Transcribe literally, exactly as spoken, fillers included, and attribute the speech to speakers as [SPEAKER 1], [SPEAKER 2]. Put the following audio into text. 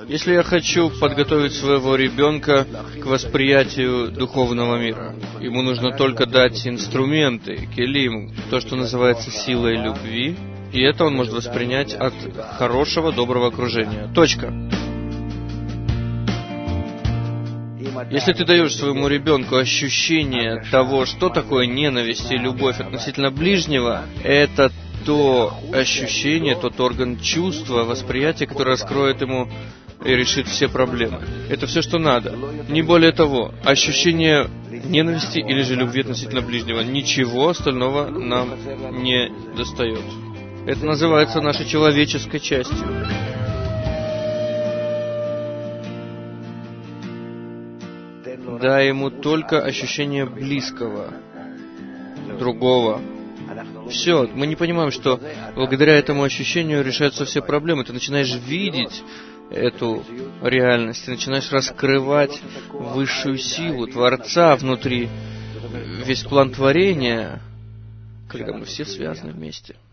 [SPEAKER 1] Если я хочу подготовить своего ребенка к восприятию духовного мира, ему нужно только дать инструменты, келим, то, что называется силой любви, и это он может воспринять от хорошего, доброго окружения. Точка. Если ты даешь своему ребенку ощущение того, что такое ненависть и любовь относительно ближнего, это то ощущение, тот орган чувства, восприятия, который раскроет ему и решит все проблемы. Это все, что надо. Не более того, ощущение ненависти или же любви относительно ближнего. Ничего остального нам не достает. Это называется нашей человеческой частью. Дай ему только ощущение близкого, другого. Все, мы не понимаем, что благодаря этому ощущению решаются все проблемы. Ты начинаешь видеть эту реальность, ты начинаешь раскрывать высшую силу Творца внутри, весь план творения, когда мы все связаны вместе.